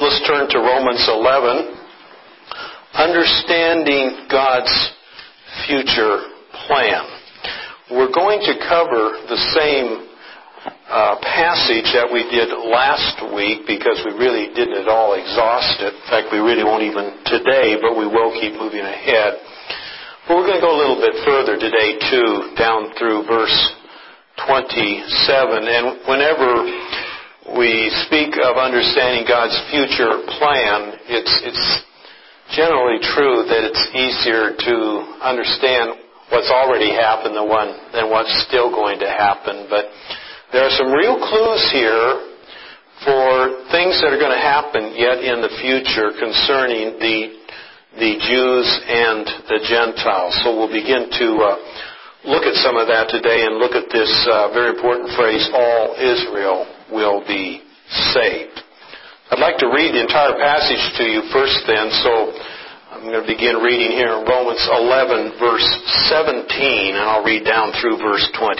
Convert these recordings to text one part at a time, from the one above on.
Let's turn to Romans 11. Understanding God's future plan. We're going to cover the same passage that we did last week because we really didn't at all exhaust it. In fact, we really won't even today, but we will keep moving ahead. But we're going to go a little bit further today, too, down through verse 27. And whenever we speak of understanding God's future plan, it's generally true that it's easier to understand what's already happened than what's still going to happen. But there are some real clues here for things that are going to happen yet in the future concerning the Jews and the Gentiles. So we'll begin to look at some of that today and look at this very important phrase, all Israel will be saved. I'd like to read the entire passage to you first then, so I'm going to begin reading here in Romans 11, verse 17, and I'll read down through verse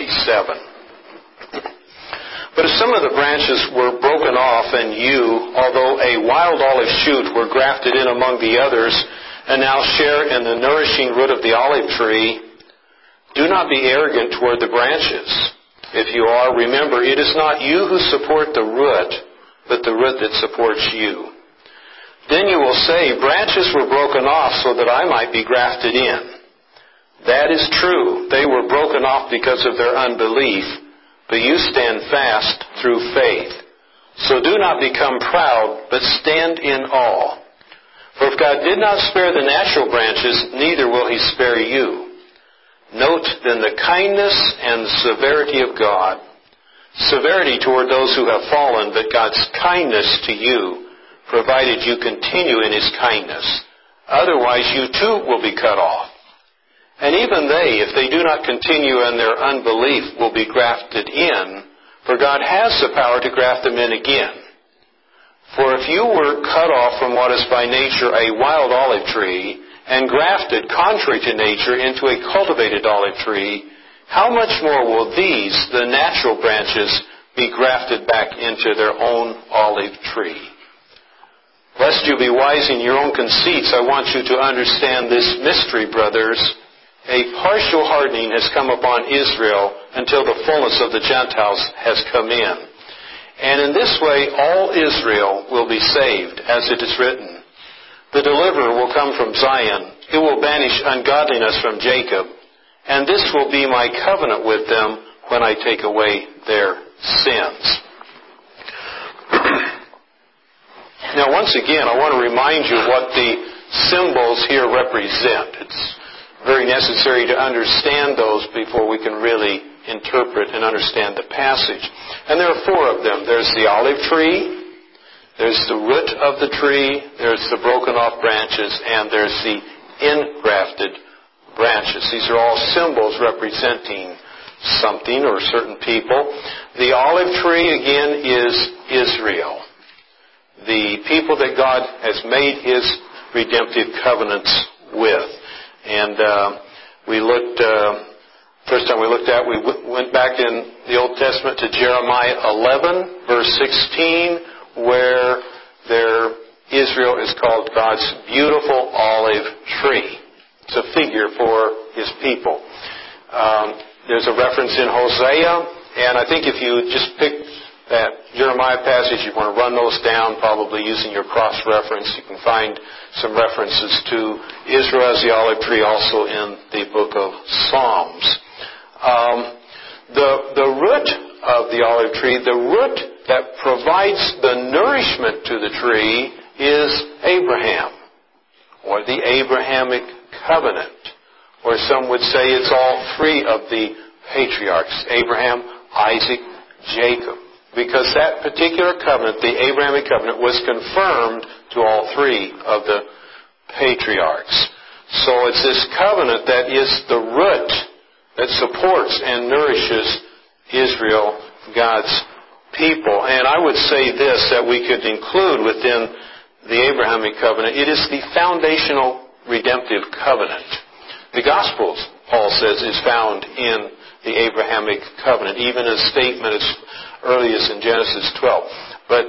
27. But if some of the branches were broken off, and you, although a wild olive shoot, were grafted in among the others, and now share in the nourishing root of the olive tree, do not be arrogant toward the branches. If you are, remember, it is not you who support the root, but the root that supports you. Then you will say, branches were broken off so that I might be grafted in. That is true. They were broken off because of their unbelief, but you stand fast through faith. So do not become proud, but stand in awe. For if God did not spare the natural branches, neither will He spare you. Note then the kindness and severity of God. Severity toward those who have fallen, but God's kindness to you, provided you continue in His kindness. Otherwise you too will be cut off. And even they, if they do not continue in their unbelief, will be grafted in, for God has the power to graft them in again. For if you were cut off from what is by nature a wild olive tree, and grafted contrary to nature into a cultivated olive tree, how much more will these, the natural branches, be grafted back into their own olive tree? Lest you be wise in your own conceits, I want you to understand this mystery, brothers. A partial hardening has come upon Israel until the fullness of the Gentiles has come in. And in this way all Israel will be saved, as it is written. The deliverer will come from Zion. It will banish ungodliness from Jacob. And this will be my covenant with them when I take away their sins. Now, once again, I want to remind you what the symbols here represent. It's very necessary to understand those before we can really interpret and understand the passage. And there are four of them. There's the olive tree, there's the root of the tree, there's the broken off branches, and there's the engrafted branches. These are all symbols representing something or certain people. The olive tree, again, is Israel. The people that God has made His redemptive covenants with. And we looked, first time we looked at, we went back in the Old Testament to Jeremiah 11, verse 16, where Israel is called God's beautiful olive tree. It's a figure for His people. There's a reference in Hosea, and I think if you just pick that Jeremiah passage, you want to run those down, probably using your cross-reference. You can find some references to Israel as the olive tree also in the book of Psalms. The root of the olive tree, the root that provides the nourishment to the tree is Abraham, or the Abrahamic covenant, or some would say it's all three of the patriarchs, Abraham, Isaac, Jacob. Because that particular covenant, the Abrahamic covenant, was confirmed to all three of the patriarchs. So it's this covenant that is the root that supports and nourishes Israel, God's people. And I would say this, that we could include within the Abrahamic covenant. It is the foundational redemptive covenant. The Gospels, Paul says, is found in the Abrahamic covenant, even a statement as early as in Genesis 12. But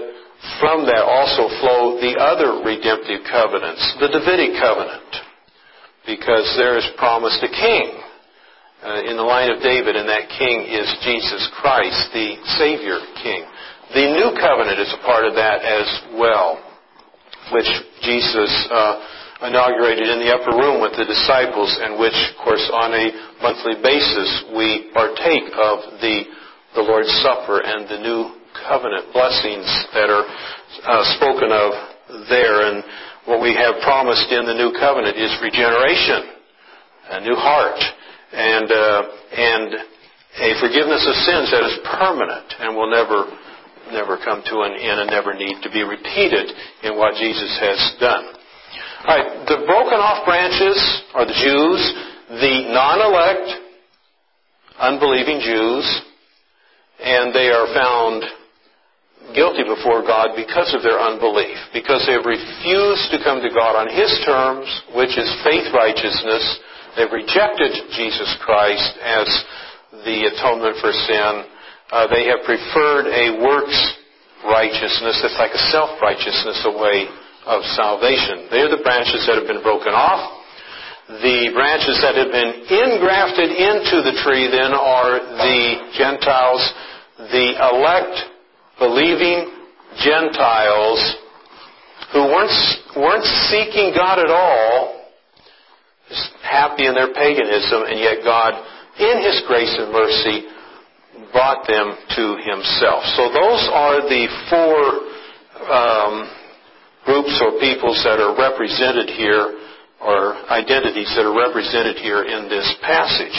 from that also flow the other redemptive covenants, the Davidic covenant, because there is promised a king in the line of David, and that king is Jesus Christ, the Savior King. The new covenant is a part of that as well, which Jesus inaugurated in the upper room with the disciples, and which, of course, on a monthly basis we partake of the Lord's Supper and the new covenant blessings that are spoken of there. And what we have promised in the new covenant is regeneration, a new heart, and a forgiveness of sins that is permanent and will never come to an end and never need to be repeated in what Jesus has done. All right, the broken off branches are the Jews, the non-elect, unbelieving Jews, and they are found guilty before God because of their unbelief, because they have refused to come to God on His terms, which is faith righteousness. They've rejected Jesus Christ as the atonement for sin. They have preferred a works righteousness that's like a self-righteousness, a way of salvation. They're the branches that have been broken off. The branches that have been engrafted into the tree then are the Gentiles, the elect, believing Gentiles who weren't seeking God at all, just happy in their paganism, and yet God, in His grace and mercy, brought them to Himself. So those are the four groups or peoples that are represented here, or identities that are represented here in this passage.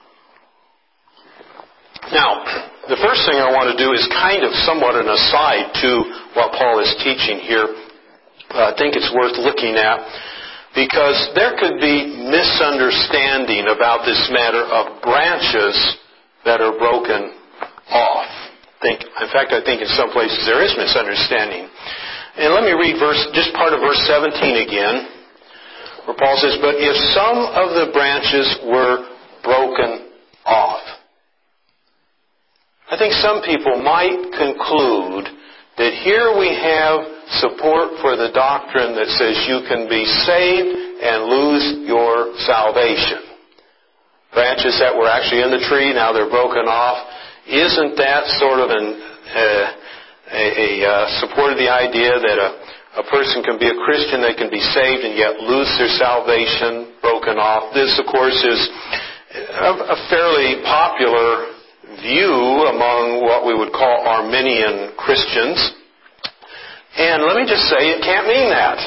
Now, the first thing I want to do is kind of somewhat an aside to what Paul is teaching here. I think it's worth looking at, because there could be misunderstanding about this matter of branches that are broken off. In fact, I think in some places there is misunderstanding. And let me read just part of verse 17 again, where Paul says, "But if some of the branches were broken off." I think some people might conclude that here we have support for the doctrine that says you can be saved and lose your salvation. Branches that were actually in the tree, now they're broken off. Isn't that sort of support of the idea that a person can be a Christian, they can be saved and yet lose their salvation, broken off? This, of course, is a fairly popular view among what we would call Arminian Christians. And let me just say, it can't mean that.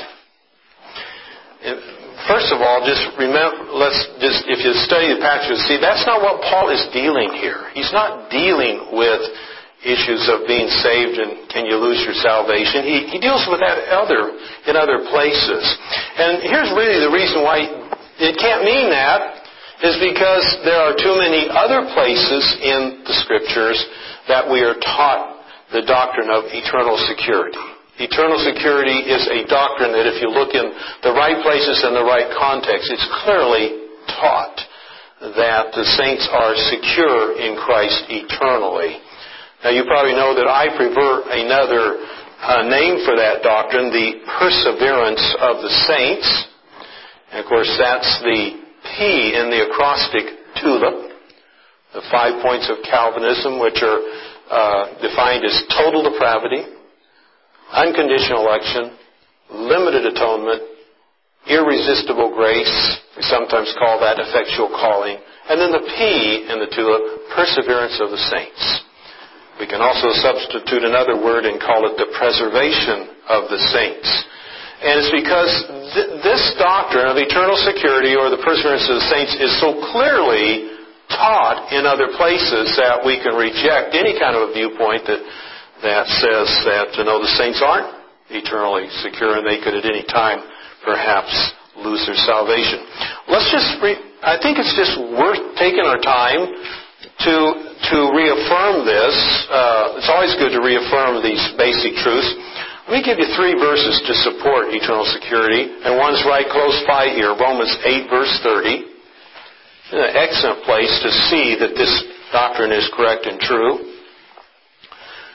First of all, just remember, if you study the passage, you'll see that's not what Paul is dealing here. He's not dealing with issues of being saved and can you lose your salvation. He deals with that in other places. And here's really the reason why it can't mean that, is because there are too many other places in the Scriptures that we are taught the doctrine of eternal security. Eternal security is a doctrine that if you look in the right places and the right context, it's clearly taught that the saints are secure in Christ eternally. Now you probably know that I prefer another name for that doctrine, the perseverance of the saints. And of course that's the P in the acrostic TULIP, the 5 points of Calvinism, which are defined as total depravity, unconditional election, limited atonement, irresistible grace, we sometimes call that effectual calling, and then the P in the TULIP, perseverance of the saints. We can also substitute another word and call it the preservation of the saints. And it's because this doctrine of eternal security or the perseverance of the saints is so clearly taught in other places that we can reject any kind of a viewpoint that says that the saints aren't eternally secure and they could at any time perhaps lose their salvation. I think it's just worth taking our time to reaffirm this. It's always good to reaffirm these basic truths. Let me give you 3 verses to support eternal security, and one's right close by here, Romans 8, verse 30. It's an excellent place to see that this doctrine is correct and true.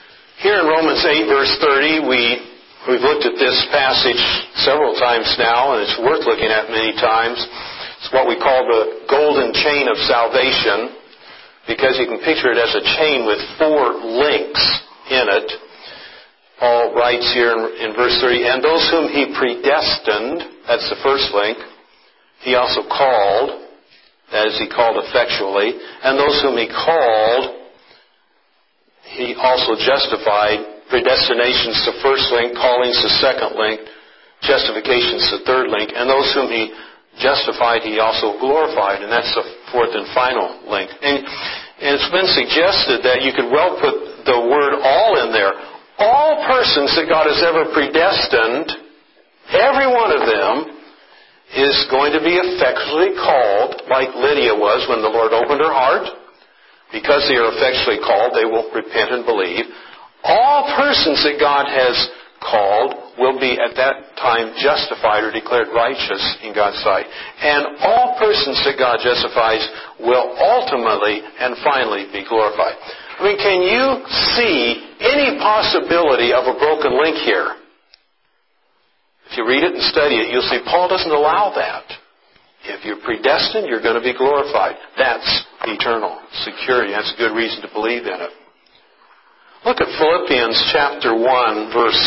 Here in Romans 8, verse 30, we've looked at this passage several times now, and it's worth looking at many times. It's what we call the golden chain of salvation, because you can picture it as a chain with 4 links in it. Paul writes here in verse 30, and those whom he predestined, that's the first link, he also called, that is, he called effectually, and those whom he called, he also justified. Predestination's the first link, calling's the second link, justification's the third link, and those whom he justified, he also glorified, and that's the fourth and final link. And it's been suggested that you could well put the word all in there. All persons that God has ever predestined, every one of them is going to be effectually called, like Lydia was when the Lord opened her heart. Because they are effectually called, they will repent and believe. All persons that God has called will be at that time justified or declared righteous in God's sight. And all persons that God justifies will ultimately and finally be glorified. I mean, can you see any possibility of a broken link here? If you read it and study it, you'll see Paul doesn't allow that. If you're predestined, you're going to be glorified. That's eternal security. That's a good reason to believe in it. Look at Philippians chapter 1, verse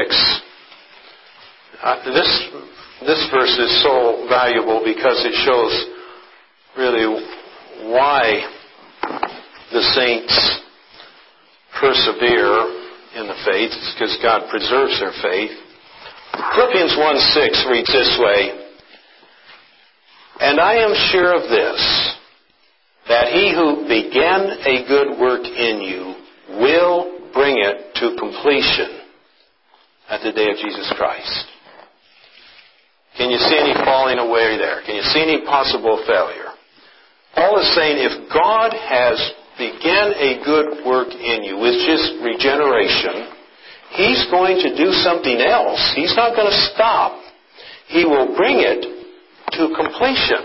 6. This verse is so valuable because it shows really why the saints persevere in the faith. It's because God preserves their faith. Philippians 1:6 reads this way, and I am sure of this, that he who began a good work in you will bring it to completion at the day of Jesus Christ. Can you see any falling away there? Can you see any possible failure? Paul is saying if God has began a good work in you, which is regeneration, He's going to do something else. He's not going to stop. He will bring it to completion.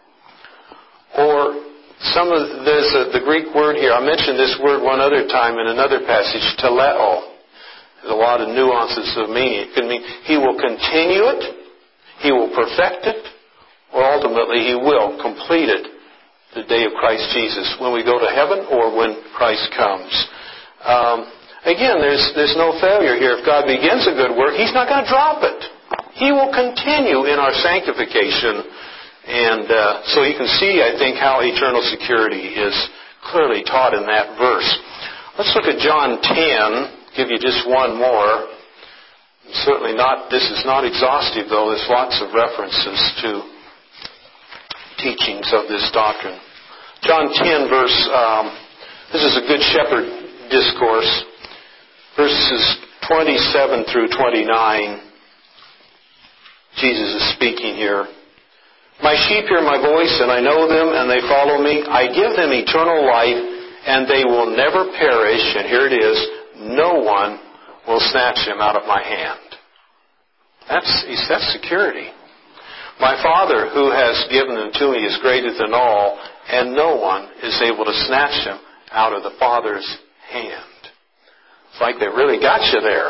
Or there's the Greek word here. I mentioned this word one other time in another passage, teleo. There's a lot of nuances of meaning. It can mean He will continue it, He will perfect it, or ultimately He will complete it the day of Christ Jesus, when we go to heaven or when Christ comes. Again, there's no failure here. If God begins a good work, He's not going to drop it. He will continue in our sanctification. And so you can see, I think, how eternal security is clearly taught in that verse. Let's look at John 10. Give you just one more. Certainly not, this is not exhaustive, though. There's lots of references to teachings of this doctrine. John 10, this is a Good Shepherd discourse. Verses 27 through 29. Jesus is speaking here. My sheep hear my voice, and I know them, and they follow me. I give them eternal life, and they will never perish. And here it is, no one will snatch them out of my hand. That's security. My Father, who has given them to me, is greater than all, and no one is able to snatch them out of the Father's hand. It's like they really got you there.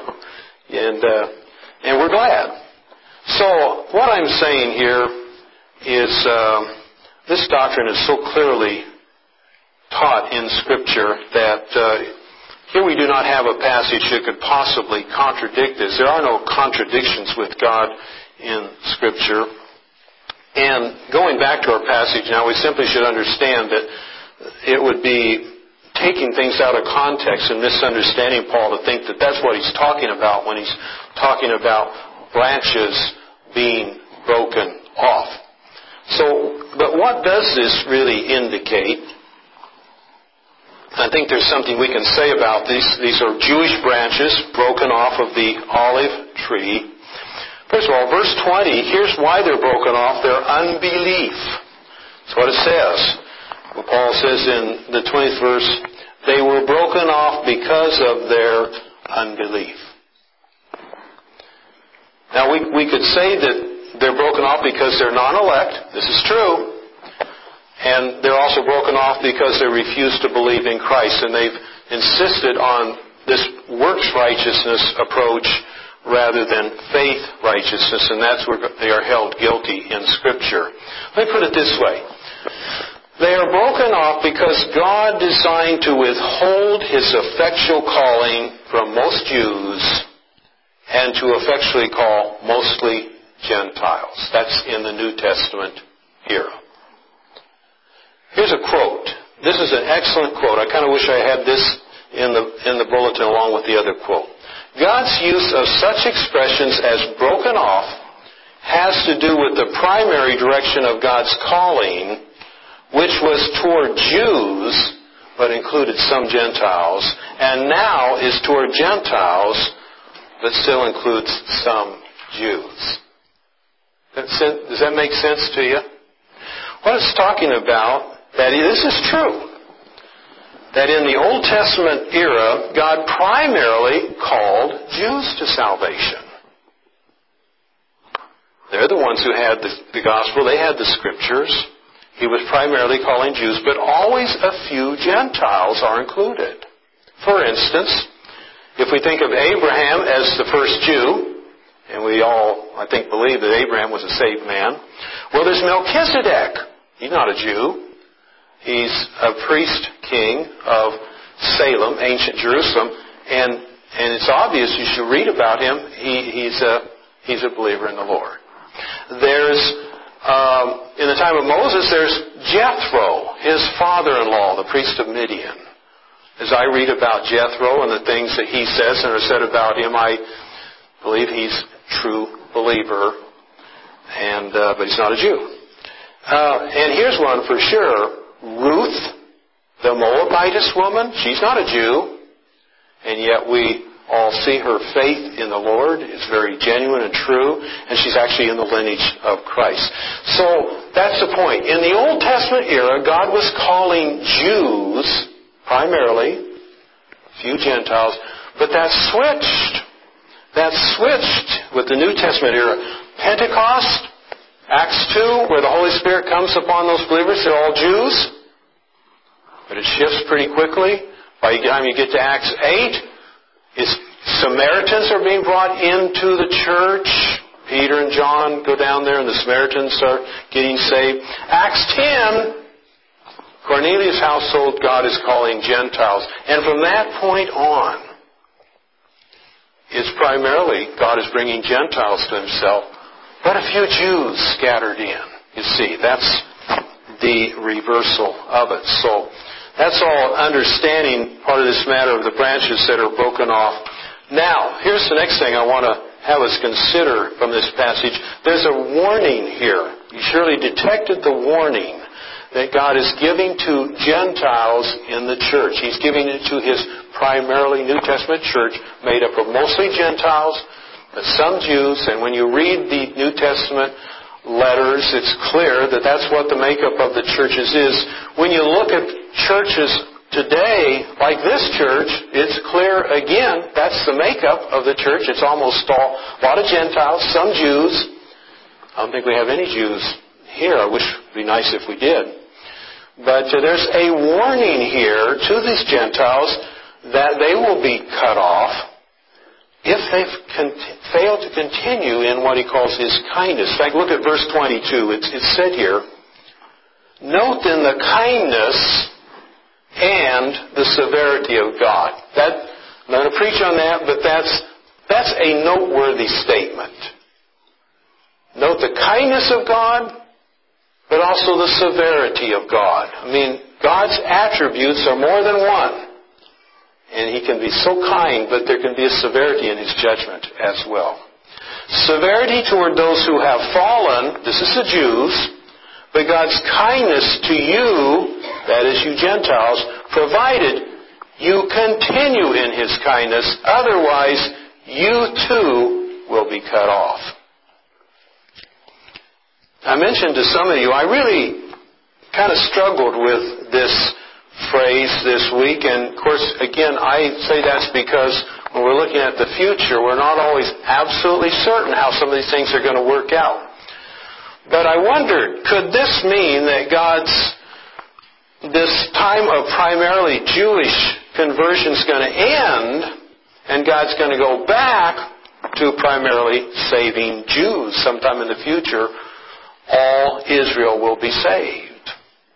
And we're glad. So what I'm saying here is this doctrine is so clearly taught in Scripture that here we do not have a passage that could possibly contradict this. There are no contradictions with God in Scripture. And going back to our passage now, we simply should understand that it would be taking things out of context and misunderstanding Paul to think that that's what he's talking about when he's talking about branches being broken off. But what does this really indicate? I think there's something we can say about these. These are Jewish branches broken off of the olive tree. First of all, verse 20, here's why they're broken off. Their unbelief. That's what it says. Well, Paul says in the 20th verse, they were broken off because of their unbelief. Now, we could say that they're broken off because they're non-elect. This is true. And they're also broken off because they refuse to believe in Christ. And they've insisted on this works righteousness approach rather than faith righteousness, and that's where they are held guilty in Scripture. Let me put it this way. They are broken off because God designed to withhold His effectual calling from most Jews and to effectually call mostly Gentiles. That's in the New Testament era. Here's a quote. This is an excellent quote. I kind of wish I had this in the bulletin along with the other quote. God's use of such expressions as broken off has to do with the primary direction of God's calling, which was toward Jews, but included some Gentiles, and now is toward Gentiles, but still includes some Jews. Does that make sense to you? What it's talking about, that this is true, that in the Old Testament era, God primarily called Jews to salvation. They're the ones who had the gospel. They had the Scriptures. He was primarily calling Jews, but always a few Gentiles are included. For instance, if we think of Abraham as the first Jew, and we all, I think, believe that Abraham was a saved man, well, there's Melchizedek. He's not a Jew. He's a priest king of Salem, ancient Jerusalem, and it's obvious you should read about him. He's a believer in the Lord. There's in the time of Moses, there's Jethro, his father-in-law, the priest of Midian. As I read about Jethro and the things that he says and are said about him, I believe he's a true believer, but he's not a Jew. And here's one for sure. Ruth, the Moabitess woman, she's not a Jew, and yet we all see her faith in the Lord is very genuine and true, and she's actually in the lineage of Christ. So that's the point. In the Old Testament era, God was calling Jews primarily, a few Gentiles, but that switched. That switched with the New Testament era. Pentecost, Acts 2, where the Holy Spirit comes upon those believers, they're all Jews. But it shifts pretty quickly. By the time you get to Acts 8, Samaritans are being brought into the church. Peter and John go down there and the Samaritans are getting saved. Acts 10, Cornelius' household, God is calling Gentiles. And from that point on, it's primarily God is bringing Gentiles to Himself, but a few Jews scattered in. You see, that's the reversal of it. So that's all understanding part of this matter of the branches that are broken off. Now, here's the next thing I want to have us consider from this passage. There's a warning here. You surely detected the warning that God is giving to Gentiles in the church. He's giving it to His primarily New Testament church, made up of mostly Gentiles, but some Jews. And when you read the New Testament letters, it's clear that that's what the makeup of the churches is. When you look at churches today, like this church, it's clear again, that's the makeup of the church. It's almost a lot of Gentiles, some Jews. I don't think we have any Jews here. I wish it would be nice if we did. But there's a warning here to these Gentiles that they will be cut off if they fail to continue in what he calls His kindness. In fact, look at verse 22. It's said here, note then the kindness and the severity of God. I'm not going to preach on that, but that's a noteworthy statement. Note the kindness of God, but also the severity of God. I mean, God's attributes are more than one. And He can be so kind, but there can be a severity in His judgment as well. Severity toward those who have fallen, this is the Jews, but God's kindness to you, that is you Gentiles, provided you continue in His kindness, otherwise you too will be cut off. I mentioned to some of you, I really kind of struggled with this phrase this week, and of course, again, I say that's because when we're looking at the future, we're not always absolutely certain how some of these things are going to work out. But I wondered, could this mean that this time of primarily Jewish conversion is going to end, And God's going to go back to primarily saving Jews. Sometime in the future, all Israel will be saved.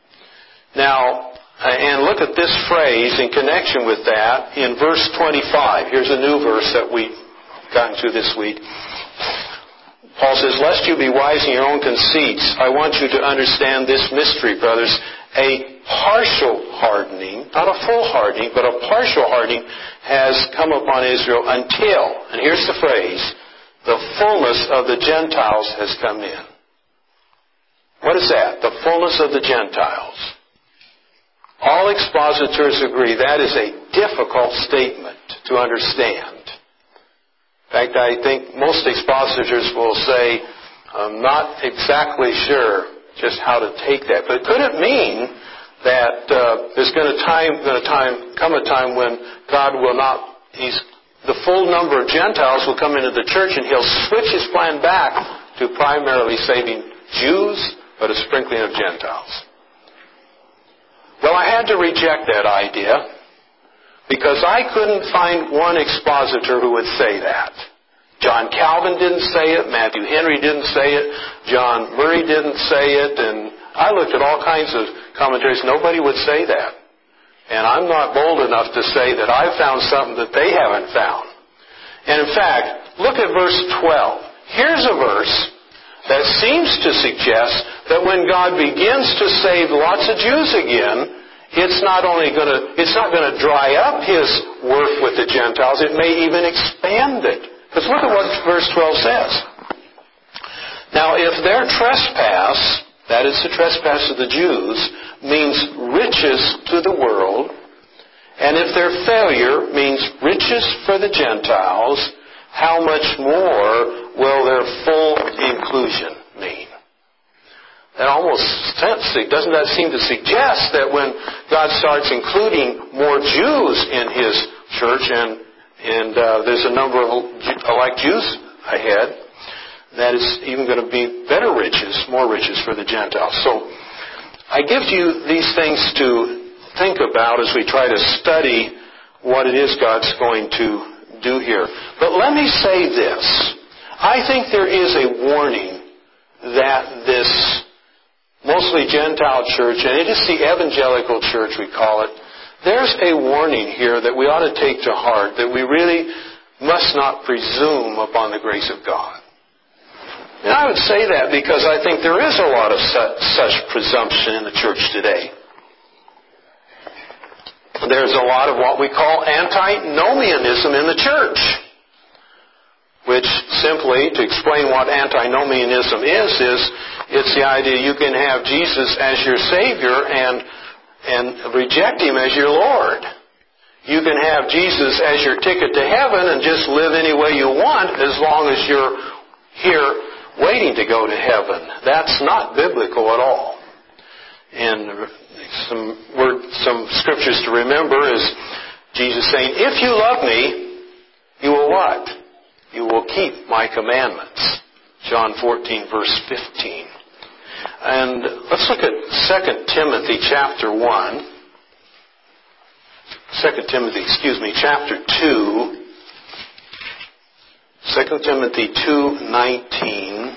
Now, and look at this phrase in connection with that in verse 25. Here's a new verse that we've gotten to this week. Paul says, "Lest you be wise in your own conceits, I want you to understand this mystery, brothers. A partial hardening, not a full hardening, but a partial hardening has come upon Israel until," and here's the phrase, "the fullness of the Gentiles has come in." What is that? The fullness of the Gentiles. All expositors agree that is a difficult statement to understand. In fact, I think most expositors will say, "I'm not exactly sure just how to take that." But could it mean that there's going to come a time when God will not, the full number of Gentiles will come into the church and He'll switch His plan back to primarily saving Jews, but a sprinkling of Gentiles? Well, I had to reject that idea because I couldn't find one expositor who would say that. John Calvin didn't say it, Matthew Henry didn't say it, John Murray didn't say it, and I looked at all kinds of commentaries. Nobody would say that. And I'm not bold enough to say that I've found something that they haven't found. And in fact, look at verse 12. Here's a verse that seems to suggest that when God begins to save lots of Jews again, it's not going to dry up His work with the Gentiles. It may even expand it. Because look at what verse 12 says. "Now, if their trespass," that is the trespass of the Jews, "means riches to the world, and if their failure means riches for the Gentiles, how much more will their full inclusion mean?" That doesn't that seem to suggest that when God starts including more Jews in His church, and there's a number of elect Jews ahead, that is even going to be better riches, more riches for the Gentiles. So I give you these things to think about as we try to study what it is God's going to do here. But let me say this. I think there is a warning that this mostly Gentile church, and it is the evangelical church we call it, there's a warning here that we ought to take to heart, that we really must not presume upon the grace of God. And I would say that because I think there is a lot of such presumption in the church today. There's a lot of what we call antinomianism in the church, which simply, to explain what antinomianism is it's the idea you can have Jesus as your Savior and reject Him as your Lord. You can have Jesus as your ticket to heaven and just live any way you want as long as you're here waiting to go to heaven. That's not biblical at all. And some scriptures to remember is Jesus saying, "If you love me, you will what? You will keep my commandments." John 14, verse 15. And let's look at 2 Timothy chapter 1. 2 Timothy, chapter 2. 2 Timothy 2:19.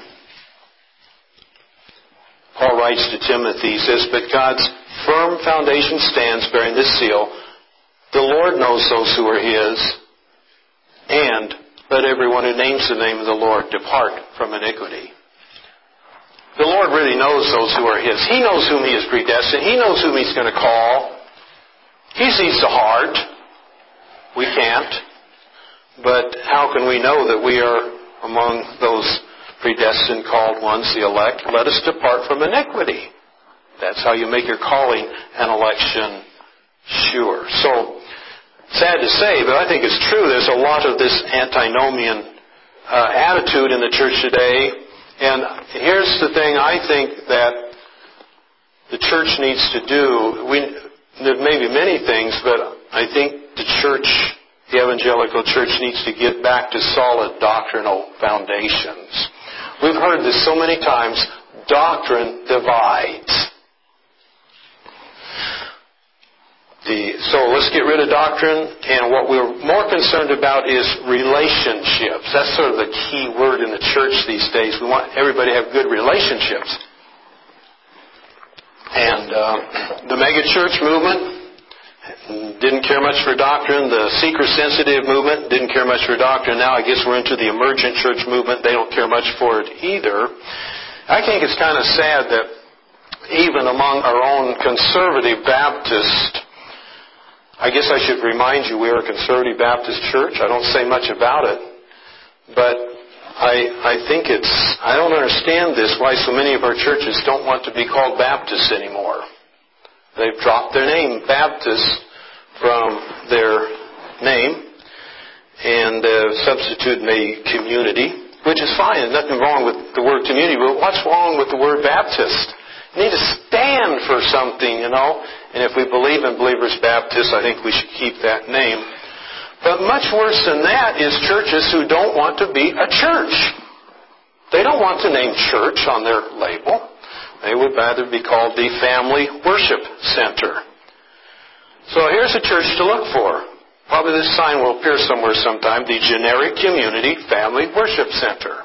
Paul writes to Timothy, he says, "But God's firm foundation stands bearing this seal. The Lord knows those who are His, and let everyone who names the name of the Lord depart from iniquity." The Lord really knows those who are His. He knows whom He has predestined. He knows whom He's going to call. He sees the heart. We can't. But how can we know that we are among those predestined, called ones, the elect? Let us depart from iniquity. That's how you make your calling and election sure. So, sad to say, but I think it's true. There's a lot of this antinomian attitude in the church today. And here's the thing I think that the church needs to do. There may be many things, but I think the church, the evangelical church, needs to get back to solid doctrinal foundations. We've heard this so many times. Doctrine divides. So let's get rid of doctrine, and what we're more concerned about is relationships. That's sort of the key word in the church these days. We want everybody to have good relationships. And the mega-church movement didn't care much for doctrine. The seeker-sensitive movement didn't care much for doctrine. Now I guess we're into the emergent church movement. They don't care much for it either. I think it's kind of sad that even among our own conservative Baptists, I guess I should remind you we are a conservative Baptist church. I don't say much about it. But I think I don't understand this, why so many of our churches don't want to be called Baptists anymore. They've dropped their name, Baptist, from their name and substituted a community, which is fine. There's nothing wrong with the word community, but what's wrong with the word Baptist? You need to stand for something, And if we believe in Believers Baptist, I think we should keep that name. But much worse than that is churches who don't want to be a church. They don't want to name church on their label. They would rather be called the Family Worship Center. So here's a church to look for. Probably this sign will appear somewhere sometime. The Generic Community Family Worship Center.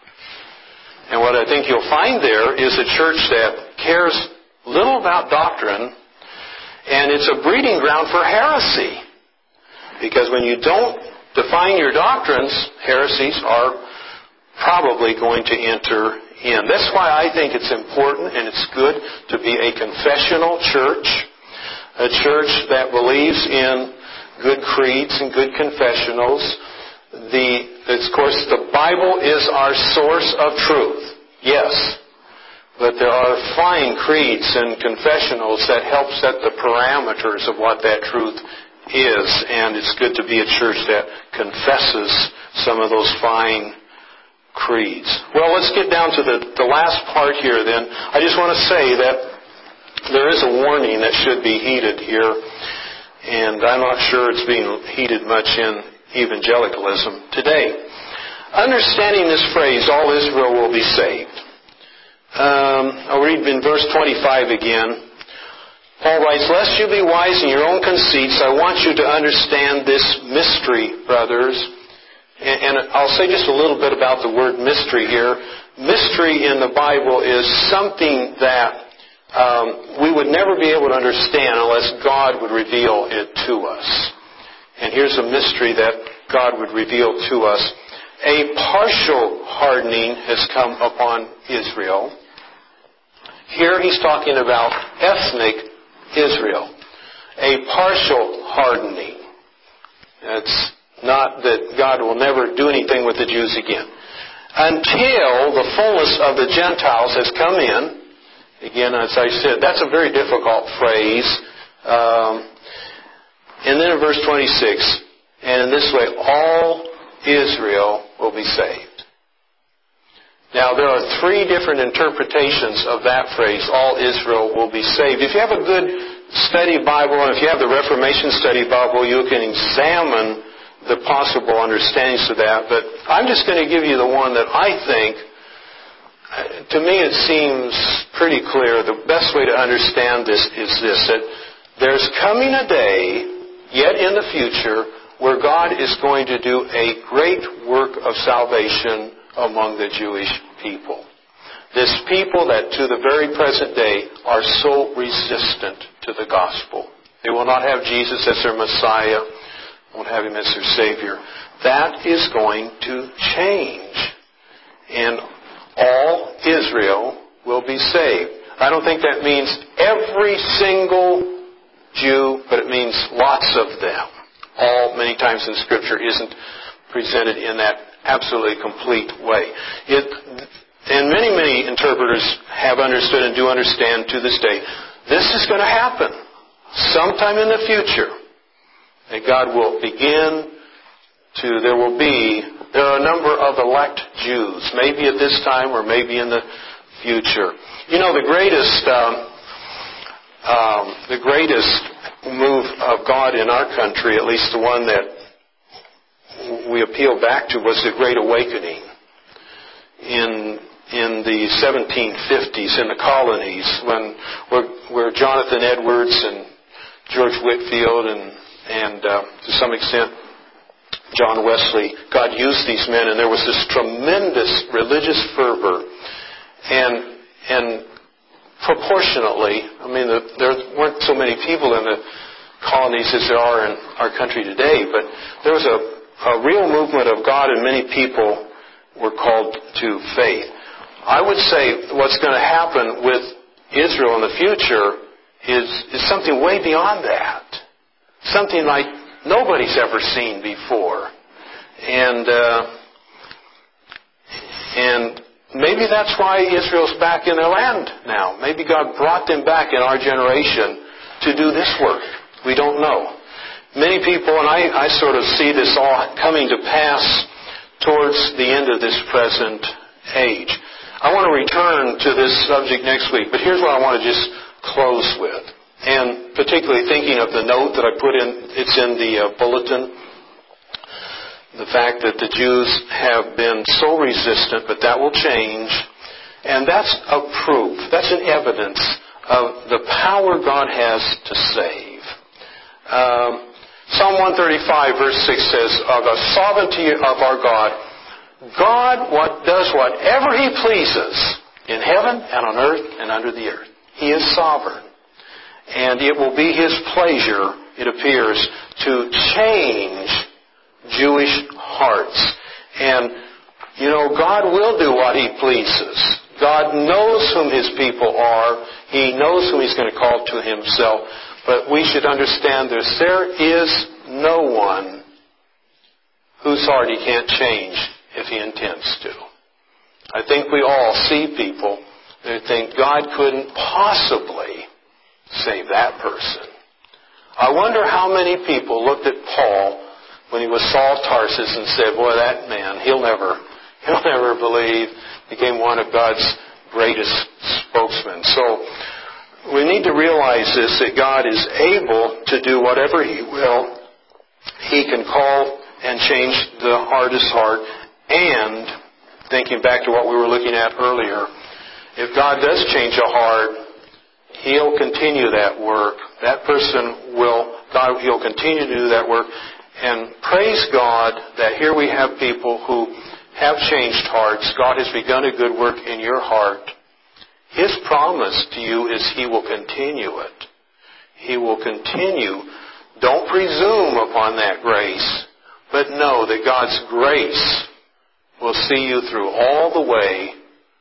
And what I think you'll find there is a church that cares little about doctrine, and it's a breeding ground for heresy. Because when you don't define your doctrines, heresies are probably going to enter in. That's why I think it's important and it's good to be a confessional church, a church that believes in good creeds and good confessionals. Of course, the Bible is our source of truth. Yes. But there are fine creeds and confessionals that help set the parameters of what that truth is. And it's good to be a church that confesses some of those fine creeds. Well, let's get down to the last part here then. I just want to say that there is a warning that should be heeded here. And I'm not sure it's being heeded much in evangelicalism today. Understanding this phrase, all Israel will be saved. I'll read in verse 25 again. Paul writes, "Lest you be wise in your own conceits, I want you to understand this mystery, brothers." And I'll say just a little bit about the word mystery here. Mystery in the Bible is something that we would never be able to understand unless God would reveal it to us. And here's a mystery that God would reveal to us. A partial hardening has come upon Israel. Here he's talking about ethnic Israel. A partial hardening. It's not that God will never do anything with the Jews again. Until the fullness of the Gentiles has come in. Again, as I said, that's a very difficult phrase. And then in verse 26, and in this way all Israel will be saved. Now, there are three different interpretations of that phrase, all Israel will be saved. If you have a good study Bible, and if you have the Reformation Study Bible, you can examine the possible understandings of that. But I'm just going to give you the one that I think, to me it seems pretty clear. The best way to understand this is this, that there's coming a day, yet in the future, where God is going to do a great work of salvation among the Jewish people. This people that to the very present day are so resistant to the gospel. They will not have Jesus as their Messiah, won't have Him as their Savior. That is going to change. And all Israel will be saved. I don't think that means every single Jew, but it means lots of them. All, many times in Scripture, isn't presented in that absolutely complete way. And many interpreters have understood and do understand to this day, this is going to happen sometime in the future. That God will begin to, there are a number of elect Jews, maybe at this time or maybe in the future. You know, the greatest move of God in our country, at least the one that we appeal back to, was the Great Awakening in the 1750s in the colonies, where Jonathan Edwards and George Whitefield and to some extent John Wesley, God used these men, and there was this tremendous religious fervor, and proportionately, I mean, there weren't so many people in the colonies as there are in our country today, but there was a real movement of God, and many people were called to faith. I would say what's going to happen with Israel in the future is something way beyond that. Something like nobody's ever seen before. And maybe that's why Israel's back in their land now. Maybe God brought them back in our generation to do this work. We don't know. Many people, and I sort of see this all coming to pass towards the end of this present age. I want to return to this subject next week, but here's what I want to just close with. And particularly thinking of the note that I put in, it's in the bulletin, the fact that the Jews have been so resistant, but that will change. And that's a proof, that's an evidence of the power God has to save. Psalm 135 verse 6 says, of the sovereignty of our God, God does whatever He pleases in heaven and on earth and under the earth. He is sovereign. And it will be His pleasure, it appears, to change Jewish hearts. And, God will do what He pleases. God knows whom His people are. He knows whom He's going to call to Himself. But we should understand this. There is no one whose heart He can't change if He intends to. I think we all see people that think God couldn't possibly save that person. I wonder how many people looked at Paul when he was Saul of Tarsus and said, boy, that man, he'll never believe, became one of God's greatest spokesmen. So we need to realize this, that God is able to do whatever He will. He can call and change the hardest heart. And, thinking back to what we were looking at earlier, if God does change a heart, He'll continue that work. That person He'll continue to do that work. And praise God that here we have people who have changed hearts. God has begun a good work in your heart. His promise to you is He will continue it. He will continue. Don't presume upon that grace, but know that God's grace will see you through all the way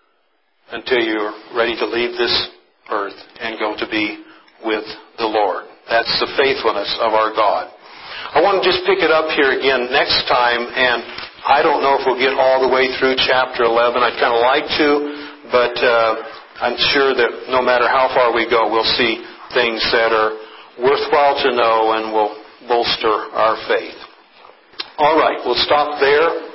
until you're ready to leave this earth and go to be with the Lord. That's the faithfulness of our God. I want to just pick it up here again next time, and I don't know if we'll get all the way through chapter 11. I'd kind of like to, but I'm sure that no matter how far we go, we'll see things that are worthwhile to know and will bolster our faith. All right, we'll stop there.